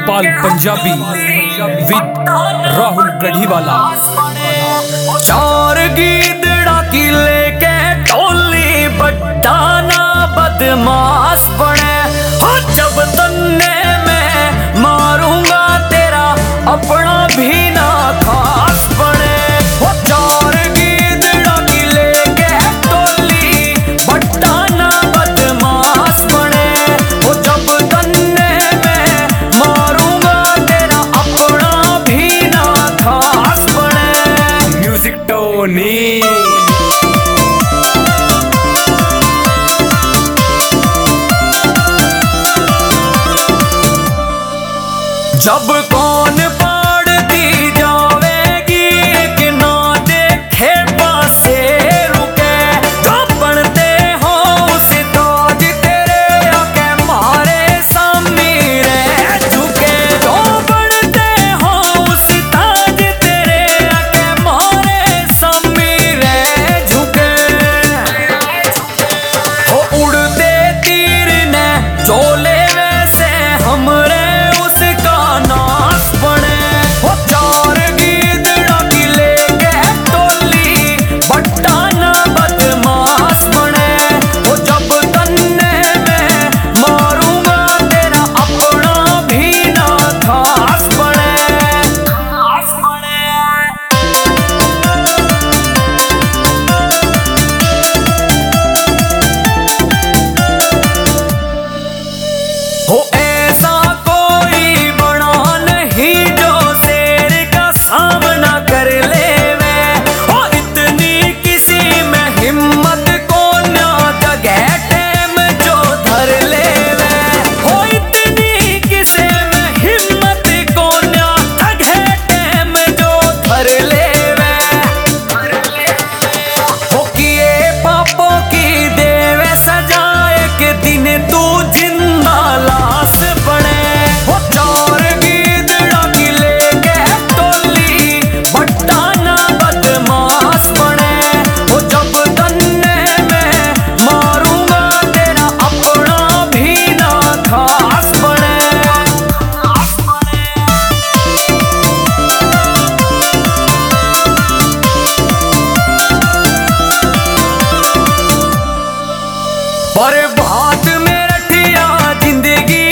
Gopal Punjabi with Rahul Garhiwala. चार गीदड़ा की लेके टोली बड्डा ना बदमाश बने हो, जब तन्ने में मारूंगा तेरा अपना भी ना खास बने हो। चार गीदड़ा की लेके टोली बड्डा ना बदमाश बने हो, जब तन्ने में मारूंगा तेरा अपना भी ना खास बने। Music Tony. जब कौन पढ़ती जावेगी कि ना देखे पासे रुके, जो पढ़ते हो उस ताज तेरे आके मारे समीरे झुके, जो पढ़ते हो उस ताज तेरे आके मारे समीरे झुके। हो उड़ते तीर ने चोले वैसे हमरे नाश बने हो। चार गीदड़ा की लेके टोली बड्डा ना बदमाश बने हो, जब तन्ने में मारूंगा तेरा अपना भी ना खास बने। हो ऐसा कोई बड़ा नहीं जो शेर का सामना कर ले वे, हो इतनी किसी में हिम्मत को ना जगह टेम जो धर ले वे, हो इतनी किसी में हिम्मत को ना जगह टेम जो धर ले वे। हो किए पापों की देवे सजाए के दिन तू जिंदा लाश बने हो। चार गीदड़ा की लेके टोली बड्डा ना बदमाश बने हो, जब तन्ने में मारूंगा तेरा अपना भी ना खास बने। पर बात में रटिया जिंदगी